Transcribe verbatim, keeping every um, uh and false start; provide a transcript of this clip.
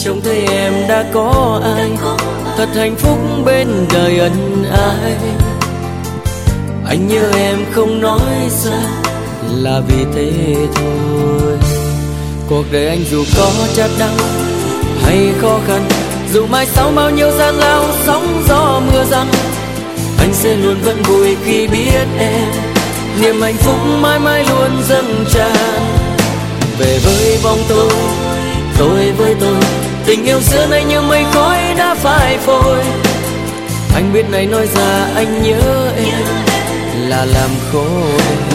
trông thấy em đã có ai, thật hạnh phúc bên đời ân ái. Anh nhớ em không nói ra là vì thế thôi. Cuộc đời anh dù có chát đau hay khó khăn, dù mai sau bao nhiêu gian lao sóng gió mưa giăng, anh sẽ luôn vẫn vui khi biết em, niềm hạnh phúc mãi mãi luôn dâng tràn. Về với bóng tôi, tôi với tôi, tình yêu xưa nay như mây khói đã phai phôi. Anh biết này nói ra anh nhớ em là làm khổ em.